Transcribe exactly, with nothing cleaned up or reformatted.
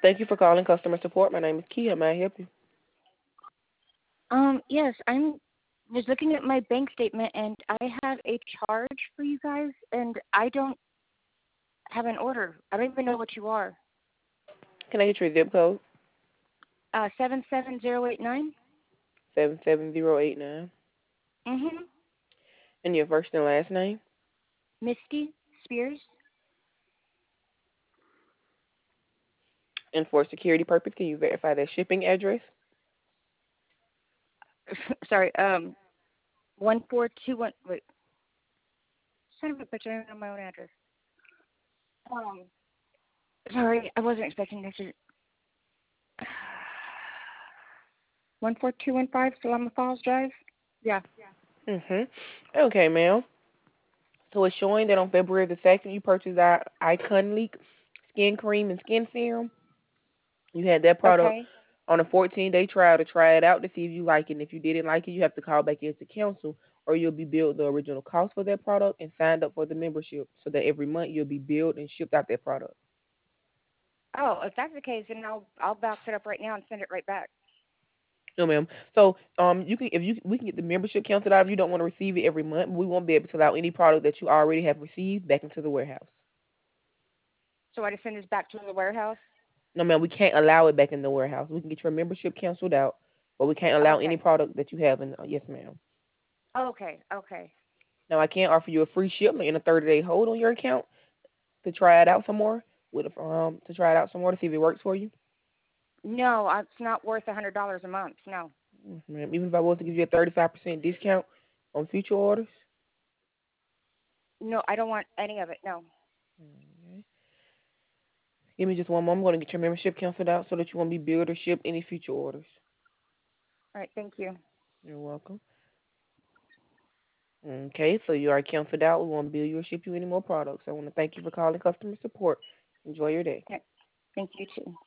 Thank you for calling customer support. My name is Kia. May I help you? Um, yes, I'm was looking at my bank statement and I have a charge for you guys and I don't have an order. I don't even know what you are. Can I get your zip code? Uh, seven seven zero eight nine. seven seven zero eight nine. Mhm. And your first and last name? Misty Spears. And for security purpose, can you verify that shipping address? Sorry. Um, one four two one. Wait. Son of a bitch! I don't know my own address. Um, sorry, I wasn't expecting this. To... One four two one five Salama Falls Drive. Yeah. Mhm. Okay, ma'am. So it's showing that on February the second, you purchased our Icon Leak skin cream and skin serum. You had that product Okay. on a fourteen-day trial to try it out to see if you like it. And if you didn't like it, you have to call back into council, or you'll be billed the original cost for that product and signed up for the membership, so that every month you'll be billed and shipped out that product. Oh, if that's the case, then I'll I'll box it up right now and send it right back. No, ma'am. So, um, you can if you we can get the membership canceled out if you don't want to receive it every month. But we won't be able to allow any product that you already have received back into the warehouse. So I just send this back to the warehouse. No, ma'am. We can't allow it back in the warehouse. We can get your membership canceled out, but we can't allow any Okay. product that you have in. Uh, yes, ma'am. Okay. Okay. Now, I can offer you a free shipment and a thirty-day hold on your account to try it out some more. With a, um to try it out some more to see if it works for you. No, uh, it's not worth a hundred dollars a month. No. Yes, ma'am. Even if I was to give you a thirty-five percent discount on future orders. No, I don't want any of it. No. Okay. Give me just one moment. I'm going to get your membership canceled out so that you won't be billed or shipped any future orders. All right. Thank you. You're welcome. Okay, so you are canceled out. We won't bill you or ship you any more products. I want to thank you for calling customer support. Enjoy your day. Okay. Thank you too.